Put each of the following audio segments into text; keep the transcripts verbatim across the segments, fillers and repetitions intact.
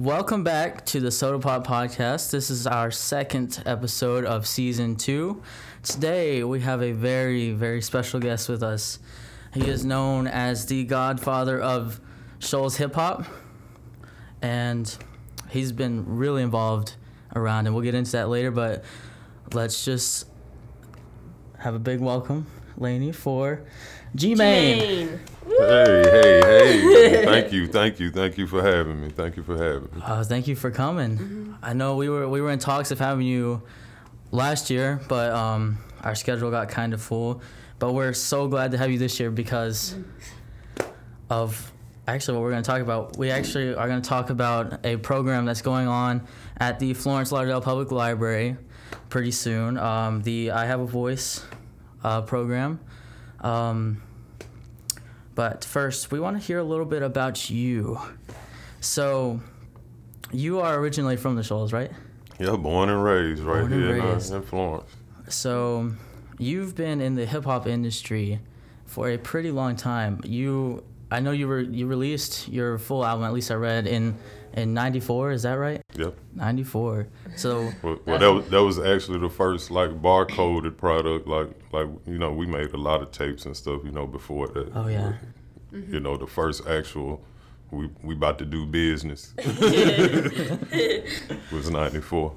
welcome back to the Soda Pop Podcast. This is our second episode of season two. Today we have a very, very special guest with us. He is known as the godfather of Shoals hip hop, and he's been really involved around, and we'll get into that later, but let's just have a big welcome, Lainey, for G-Main. Hey, hey, hey. Thank you, thank you, thank you for having me. Thank you for having me. Uh, thank you for coming. Mm-hmm. I know we were we were in talks of having you last year, but um, our schedule got kind of full. But we're so glad to have you this year because of actually what we're going to talk about. We actually are going to talk about a program that's going on at the Florence Lauderdale Public Library pretty soon, um, the I Have a Voice uh, program. Um, but first, we want to hear a little bit about you. So, you are originally from the Shoals, right? Yeah, born and raised right born here and in, uh, in Florence. So, you've been in the hip-hop industry for a pretty long time. You, I know you were you released your full album, at least I read, in in ninety-four, is that right? Yep. ninety-four. So well, well that was that was actually the first like barcoded product. Like like you know we made a lot of tapes and stuff. You know before that. Oh yeah. But, mm-hmm. You know the first actual we we about to do business was ninety-four.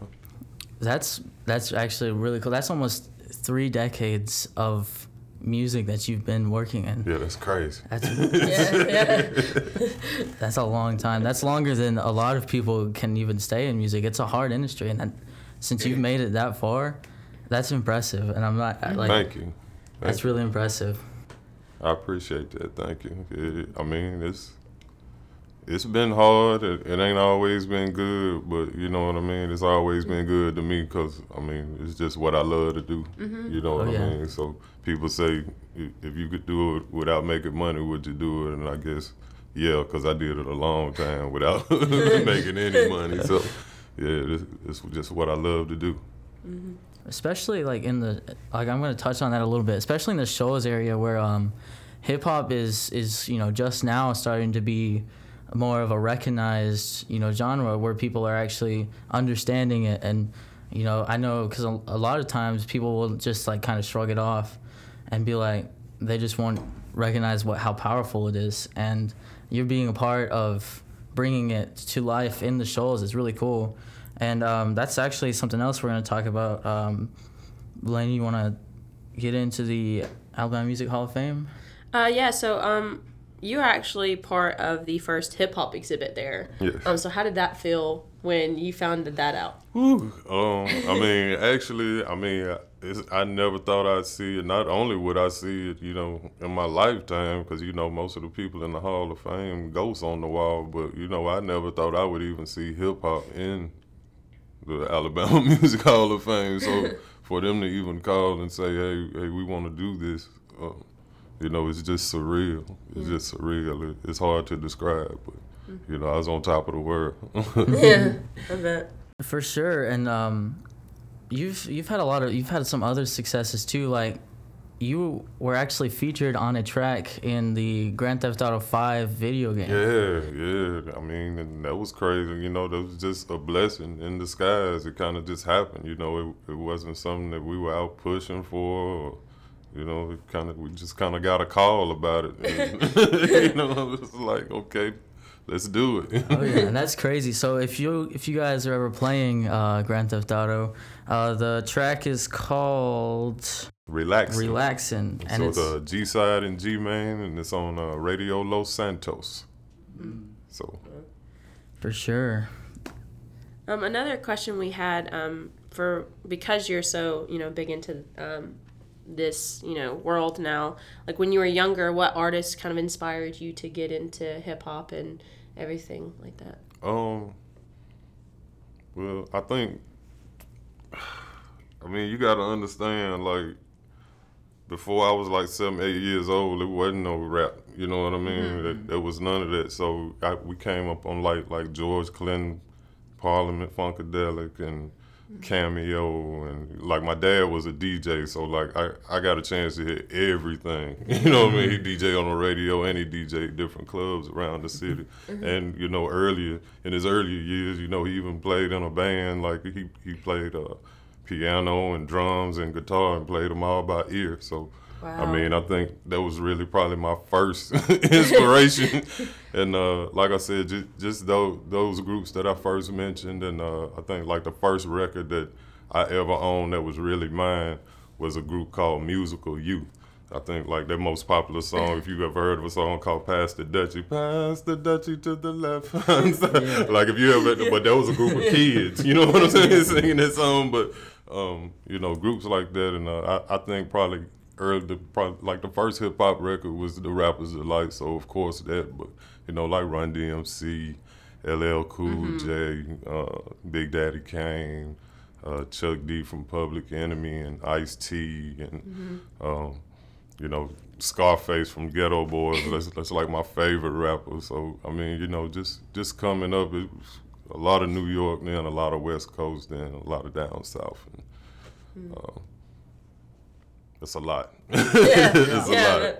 That's that's actually really cool. That's almost three decades of music that you've been working in. Yeah, that's crazy. That's, yeah, yeah. That's a long time. That's longer than a lot of people can even stay in music. It's a hard industry, and that, since you've made it that far, that's impressive. And I'm not like. Thank you. Thank that's you. really impressive. I appreciate that. Thank you. It, I mean, it's it's been hard. It, it ain't always been good, but you know what I mean. It's always been good to me because I mean, it's just what I love to do. Mm-hmm. You know what oh, I yeah. mean. So people say, if you could do it without making money, would you do it? And I guess, yeah, because I did it a long time without making any money. So yeah, this, it's just what I love to do. Mm-hmm. Especially like in the like I'm going to touch on that a little bit. Especially in the Shoals area where um, hip hop is is you know just now starting to be more of a recognized, you know, genre where people are actually understanding it. And, you know, I know because a, a lot of times people will just like kind of shrug it off and be like, they just won't recognize what how powerful it is. And you're being a part of bringing it to life in the Shoals is really cool. And um, that's actually something else we're going to talk about. Um, Lainey, you want to get into the Alabama Music Hall of Fame? Uh, yeah, so um, you are actually part of the first hip-hop exhibit there. Yes. Um, so how did that feel when you found that out? Whew. Um, I mean, actually, I mean, it's, I never thought I'd see it. Not only would I see it, you know, in my lifetime, because, you know, most of the people in the Hall of Fame, ghosts on the wall, but, you know, I never thought I would even see hip-hop in the Alabama Music Hall of Fame. So for them to even call and say, hey, hey, we want to do this, uh, you know, it's just surreal. It's yeah. just surreal. It, it's hard to describe, but, you know, I was on top of the world. Yeah, I bet. For sure. And um, you've you've had a lot of, you've had some other successes too. Like, you were actually featured on a track in the Grand Theft Auto five video game. Yeah, yeah. I mean, and that was crazy. You know, that was just a blessing in disguise. It kind of just happened. You know, it, it wasn't something that we were out pushing for or, you know, it kind of we just kind of got a call about it. And, you know, it was like, okay, let's do it. Oh yeah, and that's crazy. So if you if you guys are ever playing uh, Grand Theft Auto, uh, the track is called Relaxing. Relaxing. And so it's the G side and G main, and it's on uh, Radio Los Santos. Mm. So for sure. Um, another question we had um, for because you're so you know big into um, this you know world now, like when you were younger, what artists kind of inspired you to get into hip hop and everything like that? Um. Well, I think. I mean, you got to understand, like, before I was like seven, eight years old, there wasn't no rap. You know what I mean? Mm-hmm. There, there was none of that. So I, we came up on like like George Clinton, Parliament Funkadelic, and Cameo, and like my dad was a D J, so like I, I got a chance to hear everything. You know what I mean? He D J on the radio and he D J different clubs around the city. Mm-hmm. And you know, earlier in his earlier years, you know, he even played in a band. Like he he played uh, piano and drums and guitar and played them all by ear. So. Wow. I mean, I think that was really probably my first inspiration. And uh, like I said, just, just those, those groups that I first mentioned, and uh, I think like the first record that I ever owned that was really mine was a group called Musical Youth. I think like their most popular song, if you ever heard of a song called Pass the Dutchie, Pass the Dutchie to the left. Yeah. Like if you ever, but that was a group of kids, you know what I'm saying, singing that song. But, um, you know, groups like that, and uh, I, I think probably early, the, probably, like the first hip hop record was The Rapper's Delight, so of course that, but you know, like Run D M C, L L Cool mm-hmm. J, uh, Big Daddy Kane, uh, Chuck D from Public Enemy, and Ice-T, and mm-hmm. um, you know, Scarface from Ghetto Boys. That's, that's like my favorite rapper. So I mean, you know, just just coming up, it was a lot of New York, then a lot of West Coast, then a lot of down south. And, mm-hmm. uh, It's a lot. Yeah. It's yeah. a lot.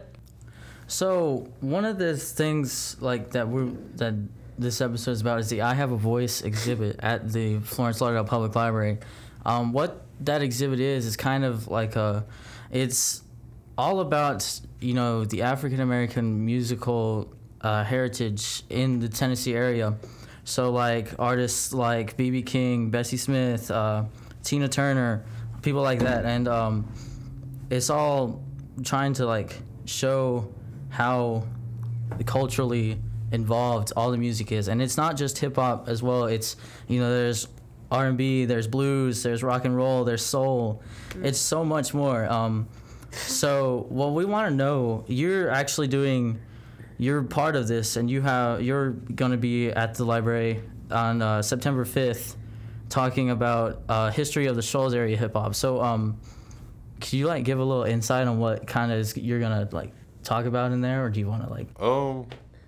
So one of the things like that we that this episode is about is the I Have a Voice exhibit at the Florence Lauderdale Public Library. Um, what that exhibit is is kind of like a, it's all about, you know, the African American musical uh, heritage in the Tennessee area. So like artists like B B King, Bessie Smith, uh, Tina Turner, people like that, and um, it's all trying to like show how culturally involved all the music is, and it's not just hip hop as well. It's, you know, there's R and B, there's blues, there's rock and roll, there's soul. Mm. It's so much more. Um, so what we want to know, you're actually doing, you're part of this, and you have you're going to be at the library on uh, September fifth, talking about uh, history of the Shoals area hip hop. So um, can you like give a little insight on what kind of is you're gonna like talk about in there, or do you want to like? Um.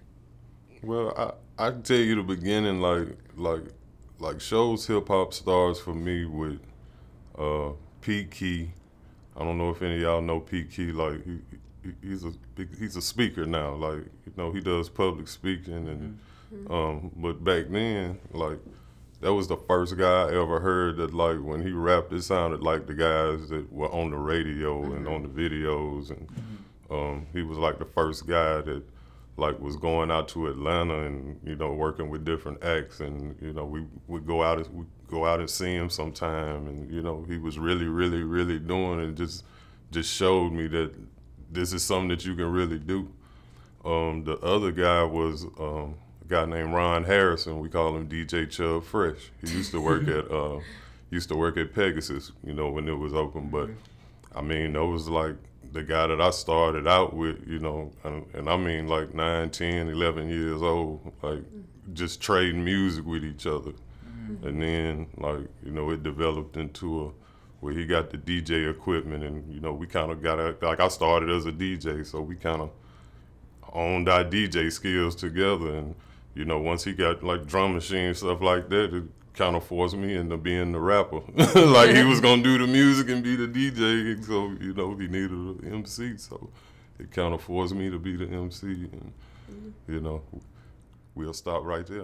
Well, I I can tell you the beginning, like like like Shoals hip hop stars for me with uh, Pete Key. I don't know if any of y'all know Pete Key. Like he, he he's a big, he's a speaker now. Like, you know, he does public speaking, and mm-hmm. um. But back then, like, that was the first guy I ever heard that, like, when he rapped, it sounded like the guys that were on the radio mm-hmm. and on the videos, and mm-hmm. um, he was like the first guy that, like, was going out to Atlanta and, you know, working with different acts, and, you know, we would go out and we go out and see him sometime, and, you know, he was really, really, really doing it. Just just showed me that this is something that you can really do. Um, the other guy was um, a guy named Ron Harrison. We call him D J Chub Fresh. He used to work at uh, used to work at Pegasus, you know, when it was open. But I mean, that was like the guy that I started out with, you know, and, and I mean like nine, ten, eleven years old, like just trading music with each other. Mm-hmm. And then, like, you know, it developed into a, where he got the D J equipment, and, you know, we kind of got, a, like I started as a D J, so we kind of owned our D J skills together. And, you know, once he got like drum machine, stuff like that, it kind of forced me into being the rapper. Like, he was going to do the music and be the D J, so, you know, he needed an M C, so it kind of forced me to be the M C. And, you know, we'll stop right there.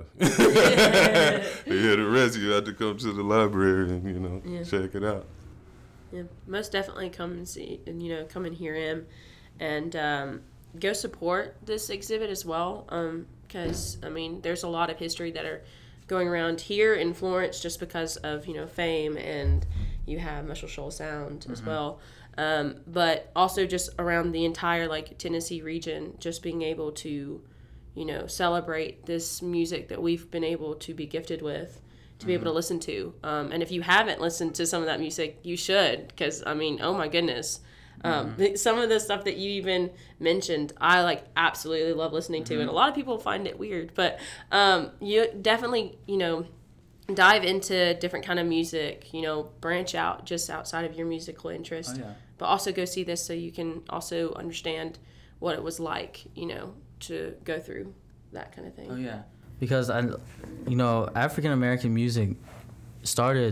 Yeah, the rest you have to come to the library and, you know, yeah. check it out. Yeah, most definitely come and see, and, you know, come and hear him, and um, go support this exhibit as well, because, um, I mean, there's a lot of history that are going around here in Florence just because of, you know, fame, and you have Muscle Shoals Sound mm-hmm. as well, um, but also just around the entire, like, Tennessee region, just being able to, you know, celebrate this music that we've been able to be gifted with, to be mm-hmm. able to listen to. Um, and if you haven't listened to some of that music, you should, because, I mean, oh my goodness. Um, mm-hmm. Some of the stuff that you even mentioned, I, like, absolutely love listening to, mm-hmm. and a lot of people find it weird, but um, you definitely, you know, dive into different kind of music, you know, branch out just outside of your musical interest, oh, yeah. but also go see this so you can also understand what it was like, you know, to go through that kind of thing. Oh, yeah. Because, I, you know, African American music started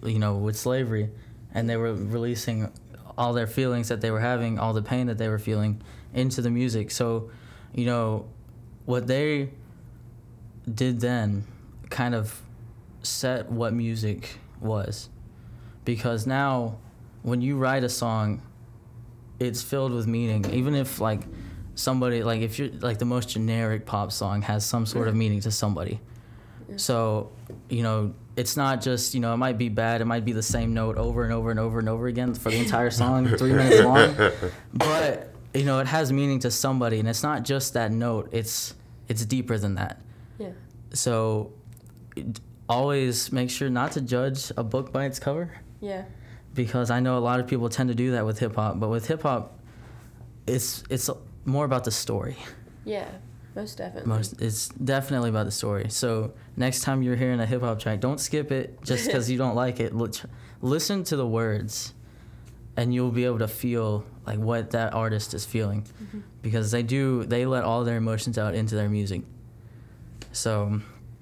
you know, with slavery, and they were releasing all their feelings that they were having, all the pain that they were feeling into the music. So, you know, what they did then kind of set what music was, because now when you write a song, it's filled with meaning. Even if like somebody, like if you're like the most generic pop song has some sort of meaning to somebody. Yeah. So, you know, it's not just, you know, it might be bad, it might be the same note over and over and over and over again for the entire song, three minutes long, but, you know, it has meaning to somebody, and it's not just that note, it's it's deeper than that. Yeah. So it, always make sure not to judge a book by its cover. Yeah. Because I know a lot of people tend to do that with hip-hop, but with hip-hop, it's it's more about the story. Yeah. Most definitely. Most, it's definitely about the story. So next time you're hearing a hip hop track, don't skip it just because you don't like it. L- listen to the words, and you'll be able to feel like what that artist is feeling, mm-hmm. because they do they let all their emotions out into their music. So,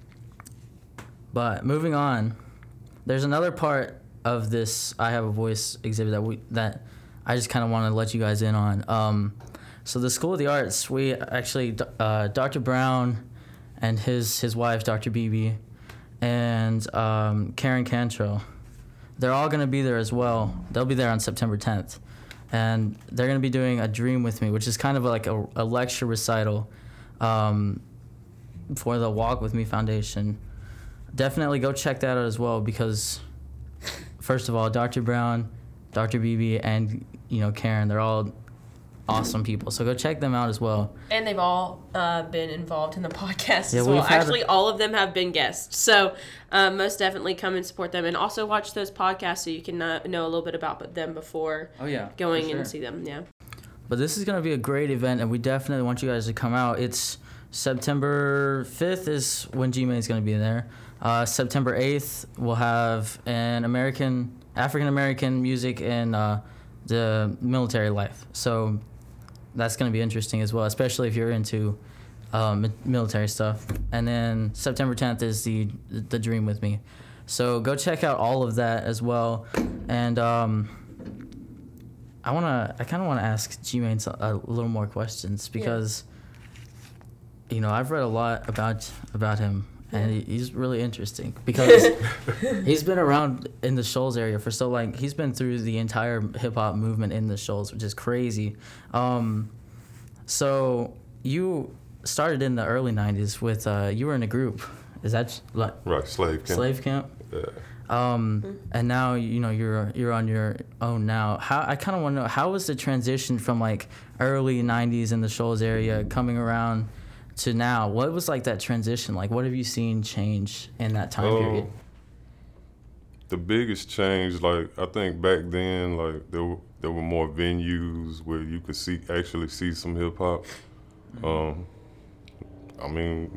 but moving on, there's another part of this I Have a Voice exhibit that we that I just kind of want to let you guys in on. Um, So the School of the Arts, we actually, uh, Doctor Brown and his, his wife, Doctor Beebe, and um, Karen Cantrell, they're all going to be there as well. They'll be there on September tenth. And they're going to be doing A Dream With Me, which is kind of like a, a lecture recital um, for the Walk With Me Foundation. Definitely go check that out as well, because, first of all, Doctor Brown, Doctor Beebe, and, you know, Karen, they're all awesome people, so go check them out as well. And they've all uh, been involved in the podcast yeah, as well. Actually, a- all of them have been guests, so uh, most definitely come and support them, and also watch those podcasts so you can uh, know a little bit about them before oh, yeah, going sure. and see them. Yeah. But this is going to be a great event, and we definitely want you guys to come out. It's September fifth is when G-Mane is going to be there. Uh, September eighth, we'll have an American, African-American music in uh, the military life. So that's going to be interesting as well, especially if you're into um, military stuff. And then September tenth is the the Dream With Me. So go check out all of that as well. And um, I wanna, I kind of want to ask G-Mane a little more questions, because yeah. you know, I've read a lot about about him, and yeah. he's really interesting, because he's been around in the Shoals area for so long. He's been through the entire hip hop movement in the Shoals, which is crazy. Um, so you started in the early nineties with uh, you were in a group. Is that like right Slave Camp? Slave Camp. Yeah. Um, mm-hmm. And now you know you're you're on your own now. How I kind of want to know, how was the transition from like early nineties in the Shoals area coming around to now? What was like that transition like? What have you seen change in that time um, period? The biggest change, like I think back then, like there were there were more venues where you could see actually see some hip hop. Mm-hmm. Um, I mean,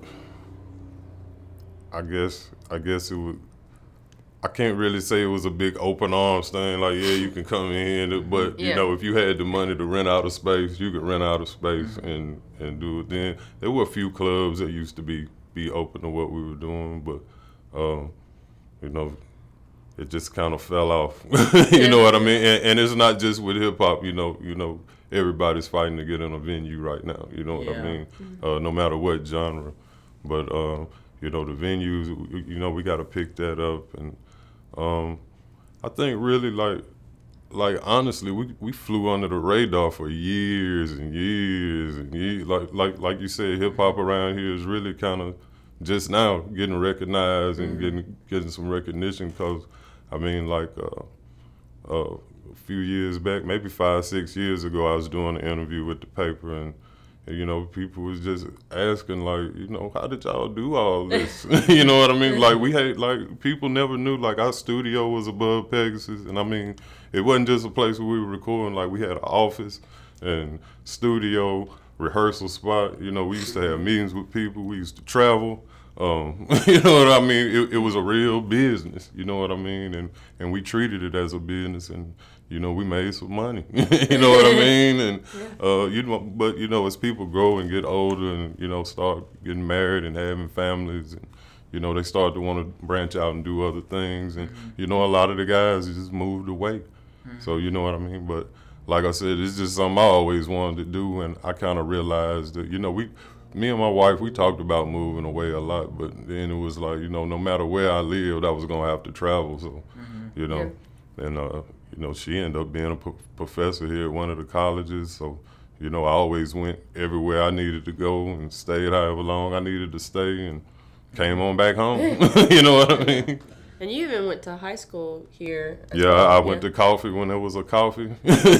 I guess I guess it would. I can't really say it was a big open arms thing. Like, yeah, you can come in here, but you yeah. know, if you had the money to rent out a space, you could rent out a space mm-hmm. and, and do it. Then there were a few clubs that used to be be open to what we were doing, but um, you know, it just kind of fell off. you yeah. know what I mean? And, and it's not just with hip hop. You know, you know, everybody's fighting to get in a venue right now. You know what yeah. I mean? Mm-hmm. Uh, no matter what genre, but uh, you know, the venues. You know, we got to pick that up and. Um, I think really like, like honestly, we we flew under the radar for years and years and years. Like like like you said, hip hop around here is really kind of just now getting recognized and mm-hmm. getting getting some recognition. Cause I mean, like uh, uh, a few years back, maybe five six years ago, I was doing an interview with the paper and. You know, people was just asking, like, you know, how did y'all do all this? You know what I mean? Like, we had, like, people never knew, like, our studio was above Pegasus. And, I mean, it wasn't just a place where we were recording. Like, we had an office and studio, rehearsal spot. You know, we used to have meetings with people. We used to travel. Um, you know what I mean? It, it was a real business. You know what I mean? And and we treated it as a business, and you know we made some money. You know what I mean? And uh, you know, but you know, as people grow and get older, and you know, start getting married and having families, and you know, they started to want to branch out and do other things. And, Mm-hmm. you know, a lot of the guys just moved away. Mm-hmm. So, you know what I mean? But like I said, it's just something I always wanted to do. And I kind of realized that, you know, we, me and my wife, we talked about moving away a lot. But then it was like, you know, no matter where I lived, I was going to have to travel. So, Mm-hmm. you know, and, uh, you know, she ended up being a p- professor here at one of the colleges. So, you know, I always went everywhere I needed to go and stayed however long I needed to stay and came on back home. You know what I mean? And you even went to high school here. as Yeah, well, I went to coffee when there was a coffee.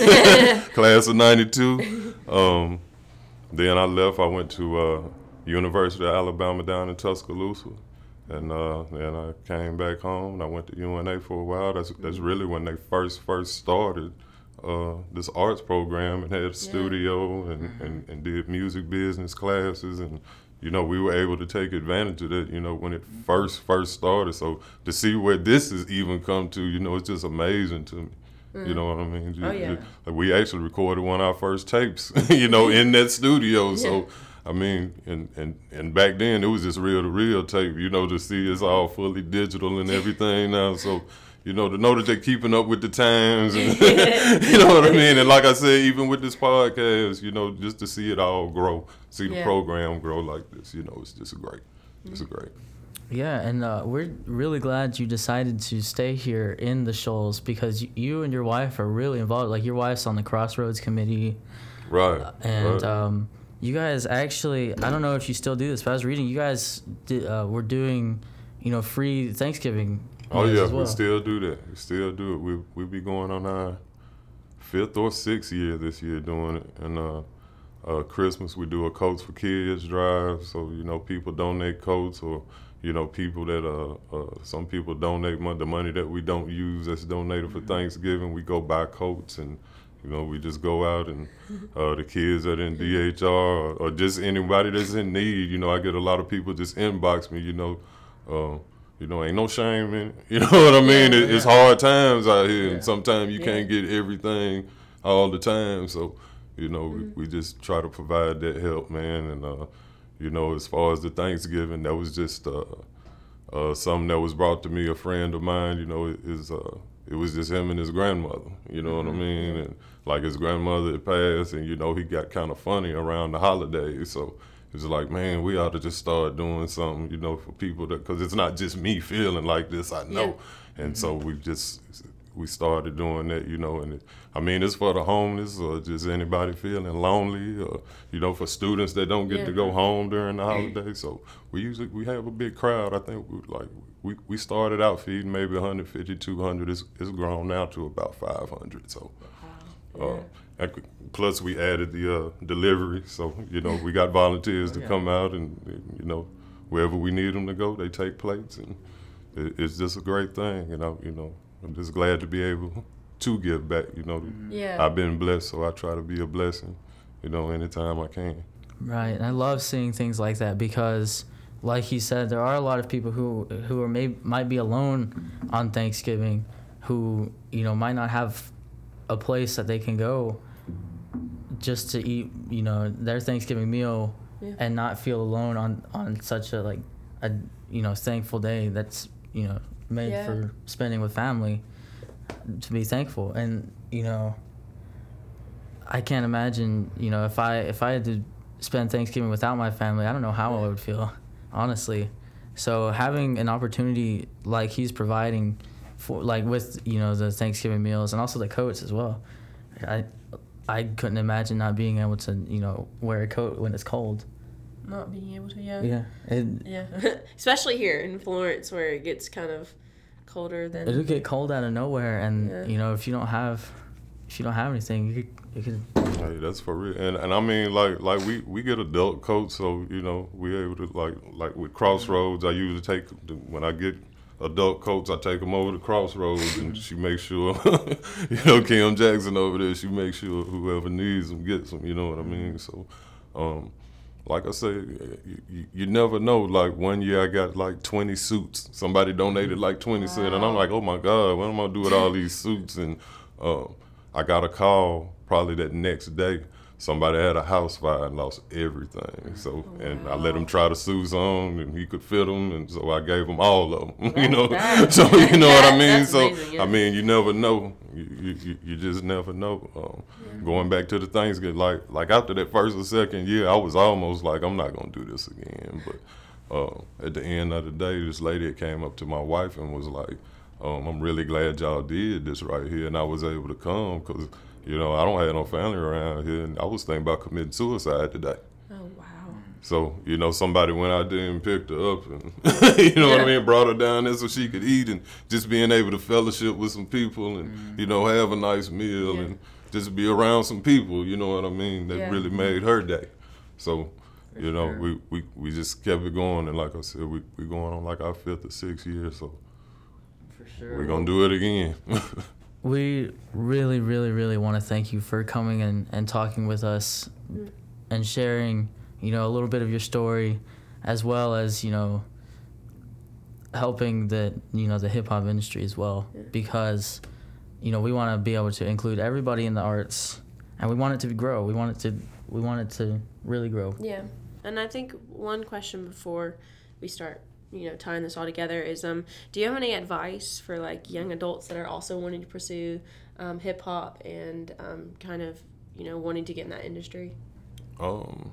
Class of ninety-two. Um, then I left. I went to uh, University of Alabama down in Tuscaloosa. And uh, then I came back home and I went to U N A for a while. That's that's really when they first first started uh, this arts program and had a studio and, and, and did music business classes. And, you know, we were able to take advantage of that, you know, when it first first started. So to see where this has even come to, you know, it's just amazing to me. You know what I mean? Oh, yeah. Like we actually recorded one of our first tapes, you know, in that studio. So, I mean, and, and, and back then it was just reel to reel tape, you know, to see it's all fully digital and everything now. So, you know, to know that they're keeping up with the times, and, you know what I mean? And like I said, even with this podcast, you know, just to see it all grow, see the Yeah. program grow like this, you know, it's just great. It's great. Yeah, and uh, we're really glad you decided to stay here in the Shoals because y- you and your wife are really involved. Like your wife's on the Crossroads Committee, Right. and right. um, you guys actually, I don't know if you still do this, but I was reading you guys did, uh, were doing, you know, free Thanksgiving. Oh meals yeah, as well. we still do that. We still do it. We we be going on our fifth or sixth year this year doing it. And uh, uh, Christmas we do a Coats for Kids drive. So you know people donate coats, or you know people that uh, uh some people donate mon- the money that we don't use that's donated for Thanksgiving. We go buy coats and. You know, we just go out and uh, the kids that are in D H R or, or just anybody that's in need. You know, I get a lot of people just inbox me. You know. Uh, You know, ain't no shame in it. You know what I mean? Yeah, it, it's hard times out here, Yeah. and sometimes you Yeah. can't get everything all the time. So, you know, we, we just try to provide that help, man. And, uh, you know, as far as the Thanksgiving, that was just uh, uh, something that was brought to me. A friend of mine, you know, is uh, it was just him and his grandmother. You know what I mean? And like his grandmother had passed, and you know, he got kind of funny around the holidays. So. It's like, man, we ought to just start doing something, you know, for people that, because it's not just me feeling like this, I know. And so we just, we started doing that, you know, and it, I mean, it's for the homeless or just anybody feeling lonely or, you know, for students that don't get Yeah. to go home during the holidays. So we usually, we have a big crowd. I think we like, we, we started out feeding maybe one fifty, two hundred. It's, it's grown now to about five hundred. So, uh, and plus we added the uh, delivery, so you know we got volunteers to Yeah. come out and you know wherever we need them to go, they take plates, and it, it's just a great thing. And I, you know, I'm just glad to be able to give back. You know, Yeah. I've been blessed, so I try to be a blessing. You know, anytime I can. Right, and I love seeing things like that because, like he said, there are a lot of people who who are may might be alone on Thanksgiving, who you know might not have a place that they can go just to eat, you know, their Thanksgiving meal, Yeah. and not feel alone on on such a like a you know thankful day that's you know made Yeah. for spending with family. To be thankful, and you know, I can't imagine you know if I if I had to spend Thanksgiving without my family, I don't know how I would feel, honestly. So having an opportunity like he's providing for like with you know the Thanksgiving meals and also the coats as well, I I couldn't imagine not being able to you know wear a coat when it's cold. Not being able to, yeah. Yeah, it Yeah. Especially here in Florence where it gets kind of colder than. it'll get cold out of nowhere, and Yeah. you know if you don't have if you don't have anything, you could you could Hey, that's for real. And and I mean like like we, we get adult coats, so you know we're able to like like with Crossroads. I usually take the, when I get adult coats, I take them over to Crossroads, and she makes sure you know Kim Jackson over there. She makes sure whoever needs them gets them. You know what I mean? So, um, like I say, you, you, you never know. Like one year I got like twenty suits. Somebody donated like twenty suits, and I'm like, oh my God, what am I gonna do with all these suits? And uh, I got a call probably that next day. somebody had a house fire and lost everything. So, and I let him try to sue some, and he could fit them, and so I gave him all of them. you know, that, so you know that, what I mean. So amazing, yeah. I mean, you never know. You you, you just never know. Um, yeah. Going back to the Thanksgiving, like like after that first or second year, I was almost like, I'm not gonna do this again. But uh, at the end of the day, this lady came up to my wife and was like, um, I'm really glad y'all did this right here, and I was able to come because, you know, I don't have no family around here, and I was thinking about committing suicide today. Oh, wow. So, you know, somebody went out there and picked her up and, you know yeah. what I mean, brought her down there so she could eat, and just being able to fellowship with some people and, mm. you know, have a nice meal yeah. and just be around some people, you know what I mean, that yeah. really made her day. So, For you know, sure. we, we, we just kept it going, and like I said, we we going on like our fifth or sixth year, so For sure. we're going to do it again. We really, really, really want to thank you for coming and, and talking with us mm. and sharing, you know, a little bit of your story, as well as, you know, helping the, you know, the hip hop industry as well, yeah. because, you know, we want to be able to include everybody in the arts, and we want it to grow. We want it to, we want it to really grow. Yeah. And I think one question before we start, you know, tying this all together is, um, do you have any advice for like young adults that are also wanting to pursue um, hip hop and um, kind of, you know, wanting to get in that industry? Um,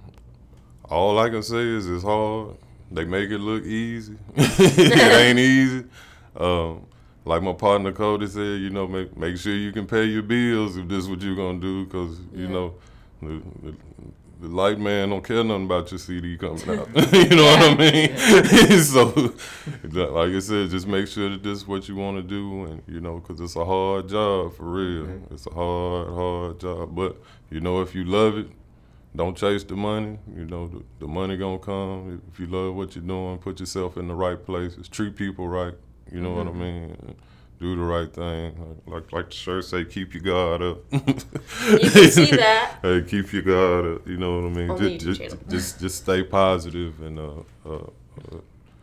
all I can say is it's hard. They make it look easy. It ain't easy. Um, like my partner Cody said, you know, make make sure you can pay your bills if this is what you're gonna do, because yeah. you know, the, the, the light man don't care nothing about your C D coming out. You know yeah. what I mean? Yeah. So, like I said, just make sure that this is what you want to do, and you know, because it's a hard job for real. Mm-hmm. It's a hard, hard job. But you know, if you love it, don't chase the money. You know, the, the money gonna come. If you love what you're doing, put yourself in the right places. Treat people right. You know mm-hmm. what I mean? Do the right thing. Like like the shirt say, keep your guard up. You can see that. Hey, keep your guard up. You know what I mean? On just, just, just, just just stay positive and uh, uh, uh,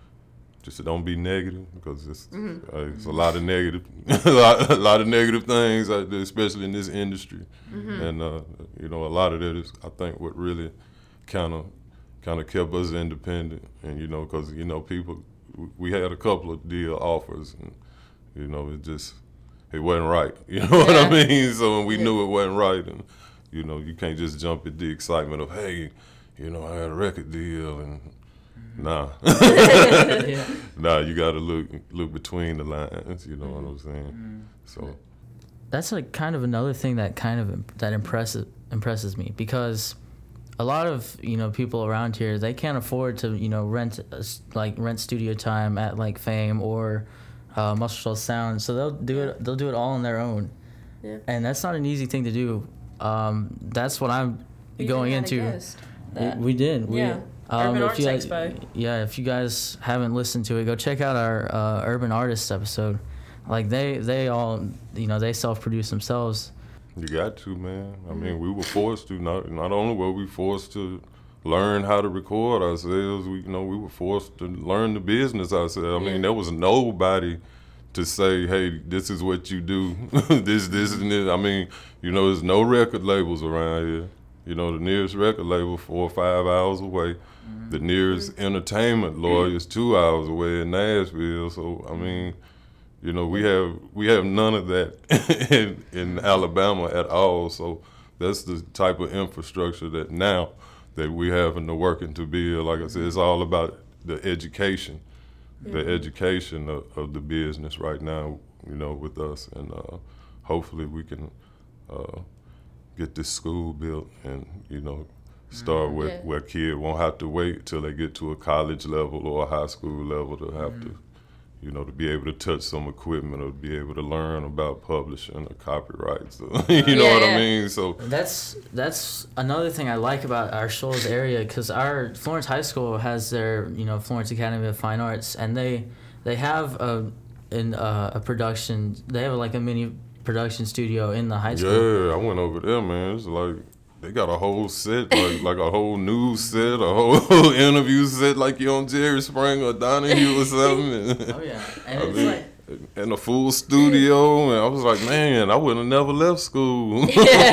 just don't be negative, because it's, mm-hmm. uh, it's a lot of negative, a, lot, a lot of negative things out there, especially in this industry. Mm-hmm. And uh, you know, a lot of that is, I think, what really kind of kind of kept us independent. And you know, because you know, people, we had a couple of deal offers, and you know, it just, it wasn't right. You know yeah. what I mean? So when we yeah. knew it wasn't right, and you know, you can't just jump at the excitement of, hey, you know, I had a record deal, and nah. yeah. Nah, you got to look look between the lines, you know mm-hmm. what I'm saying? Mm-hmm. So that's like kind of another thing that kind of that impresses impresses me, because a lot of, you know, people around here, they can't afford to, you know, rent like rent studio time at like Fame or uh, Muscle Shoals Sound, so they'll do it they'll do it all on their own. Yeah. And that's not an easy thing to do. Um, that's what I'm you going into. We, we did. We, yeah. Um, Urban Arts you guys, Expo. Yeah, if you guys haven't listened to it, go check out our uh, Urban Artists episode. Like they, they all, you know, they self-produce themselves. You got to, man. I mean, we were forced to. Not not only were we forced to learn how to record ourselves, we, you know, we were forced to learn the business ourselves. I mean, there was nobody to say, hey, this is what you do, this, this, and this. I mean, you know, there's no record labels around here. You know, the nearest record label four or five hours away. Mm-hmm. The nearest entertainment lawyer is two hours away in Nashville. So, I mean, you know, we have we have none of that in, in Alabama at all. So that's the type of infrastructure that now that we have in the working to build. Like I said, it's all about the education, mm-hmm. the education of, of the business right now, you know, with us. And uh, hopefully we can uh, get this school built and, you know, start mm-hmm. where, yeah. where kids won't have to wait till they get to a college level or a high school level to have mm-hmm. to, you know, to be able to touch some equipment or be able to learn about publishing or copyrights. Or, you know yeah, what yeah. I mean? So that's that's another thing I like about our Shoals area, because our Florence High School has their, you know, Florence Academy of Fine Arts, and they they have a in uh, a production. They have like a mini production studio in the high school. Yeah, I went over there, man. It's like they got a whole set, like like a whole news set, a whole interview set, like you on Jerry Springer or Donahue or something. Oh yeah, and I it's mean, like in a full studio, and I was like, man, I wouldn't have never left school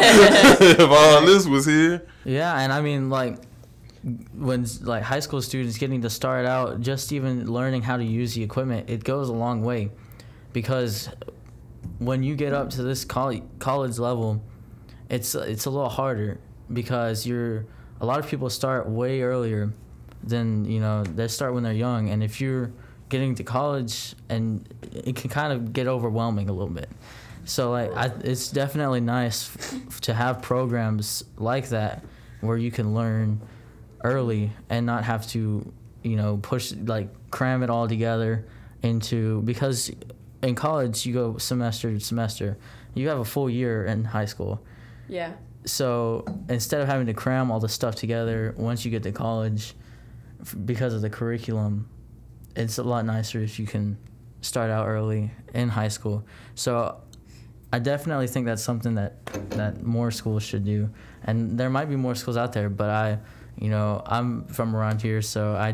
if all this was here. Yeah, and I mean, like, when like high school students getting to start out, just even learning how to use the equipment, it goes a long way, because when you get up to this college college level, it's it's a little harder, because you're a lot of people start way earlier than, you know, they start when they're young, and if you're getting to college, and it can kind of get overwhelming a little bit. So like I, it's definitely nice f- to have programs like that where you can learn early and not have to, you know, push, like, cram it all together into, because in college you go semester to semester. You have a full year in high school. Yeah. So instead of having to cram all the stuff together once you get to college, f- because of the curriculum, it's a lot nicer if you can start out early in high school. So I definitely think that's something that that more schools should do. And there might be more schools out there, but I, you know, I'm from around here, so I,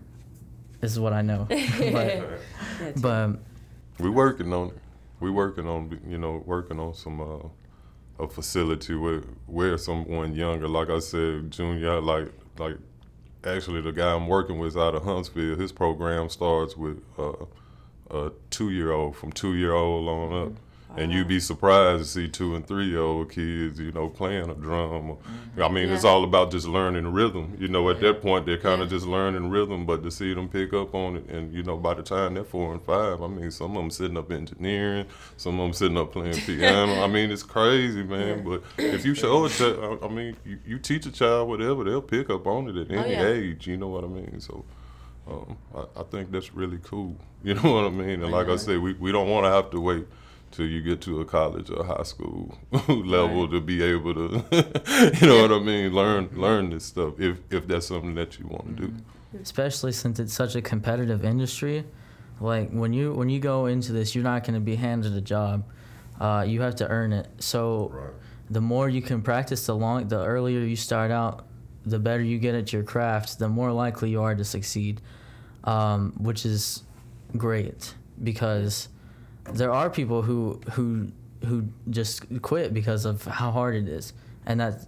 this is what I know. but, but we working on it. We working on, you know, working on some uh, a facility where where someone younger, like I said, junior, like like actually the guy I'm working with is out of Huntsville. His program starts with uh, a two year old, from two year old on up. And you'd be surprised to see two and three year old kids, you know, playing a drum. Mm-hmm. I mean, yeah. It's all about just learning rhythm. You know, at that point, they're kind of yeah. just learning rhythm, but to see them pick up on it, and, you know, by the time they're four and five, I mean, some of them sitting up engineering, some of them sitting up playing piano. I mean, it's crazy, man. Yeah. But if you show it to, I mean, you, you teach a child whatever, they'll pick up on it at any oh, yeah. age, you know what I mean? So um, I, I think that's really cool. You know what I mean? And like I said, we, we don't want to have to wait till you get to a college or high school level right. to be able to, you know what I mean, learn learn this stuff if if that's something that you want to do. Especially since it's such a competitive industry, like when you when you go into this, you're not going to be handed a job. Uh, you have to earn it. So right. the more you can practice, the long the earlier you start out, the better you get at your craft, the more likely you are to succeed, um, which is great, because there are people who who who just quit because of how hard it is, and that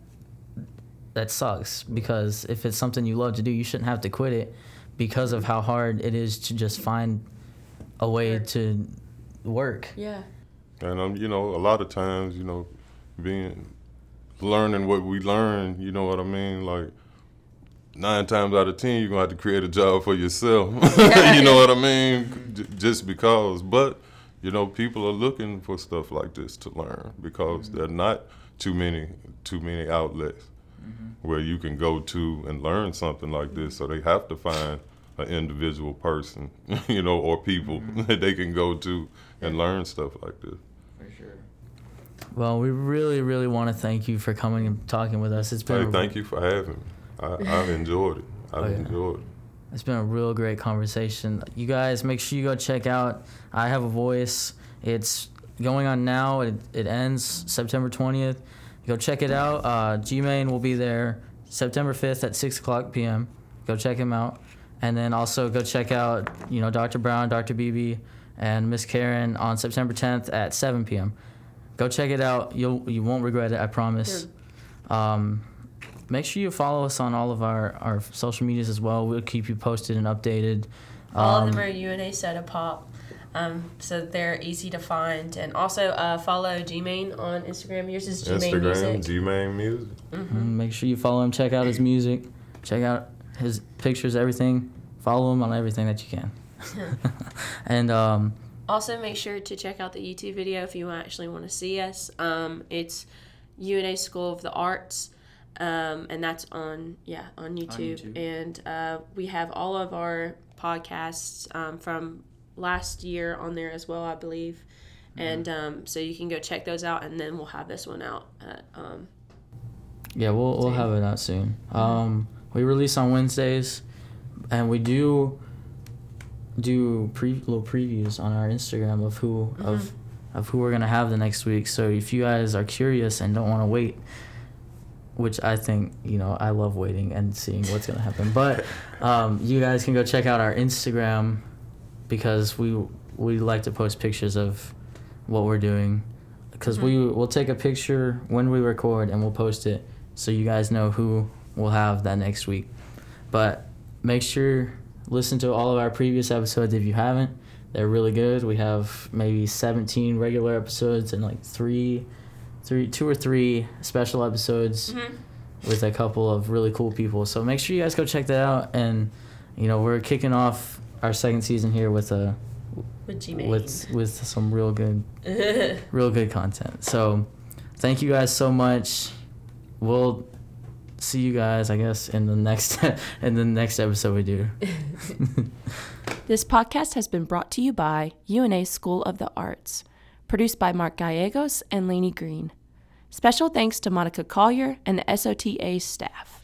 that sucks, because if it's something you love to do, you shouldn't have to quit it because of how hard it is to just find a way work. to work. Yeah. And um, you know, a lot of times, you know, being learning what we learn, you know what I mean, like nine times out of ten, you're gonna have to create a job for yourself. You know what I mean? J- just because, but. You know, people are looking for stuff like this to learn, because mm-hmm. there are not too many too many outlets mm-hmm. where you can go to and learn something like this. So they have to find an individual person, you know, or people mm-hmm. that they can go to and learn stuff like this. For sure. Well, we really, really want to thank you for coming and talking with us. It's been. Hey, a... thank you for having me. I, I've enjoyed it. I've oh, yeah. enjoyed it. It's been a real great conversation. You guys, make sure you go check out I Have a Voice. It's going on now. It, it ends September twentieth. Go check it out. Uh, G-Main will be there September fifth at six o'clock p.m. Go check him out. And then also go check out, you know, Doctor Brown, Doctor Beebe, and Miss Karen on September tenth at seven p.m. Go check it out. You'll, you won't regret it, I promise. Um, make sure you follow us on all of our, our social medias as well. We'll keep you posted and updated. All um, of them are U N A Soda Pop, um, so they're easy to find. And also uh, follow G-Main on Instagram. Yours is G-Main Music. Instagram, G-Main Music. Mm-hmm. Make sure you follow him. Check out his music. Check out his pictures, everything. Follow him on everything that you can. And um, also make sure to check out the YouTube video if you actually want to see us. Um, it's U N A School of the Arts. Um, and that's on, yeah, on YouTube. On YouTube. And uh, we have all of our podcasts um, from last year on there as well, I believe. Mm-hmm. And um, so you can go check those out, and then we'll have this one out. At, um, yeah, we'll we'll have it out soon. Um, we release on Wednesdays, and we do do pre little previews on our Instagram of who mm-hmm. of of who we're gonna have the next week. So if you guys are curious and don't want to wait, which I think, you know, I love waiting and seeing what's going to happen. But um, you guys can go check out our Instagram, because we we like to post pictures of what we're doing, because Mm-hmm. we we'll take a picture when we record and we'll post it so you guys know who we'll have that next week. But make sure listen to all of our previous episodes if you haven't. They're really good. We have maybe seventeen regular episodes and like three, three, two or three special episodes Mm-hmm. with a couple of really cool people. So make sure you guys go check that out. And you know, we're kicking off our second season here with a With G-Main. with with some real good, real good content. So thank you guys so much. We'll see you guys, I guess, in the next in the next episode we do. This podcast has been brought to you by U N A School of the Arts, produced by Mark Gallegos and Lainey Green. Special thanks to Monica Collier and the S O T A staff.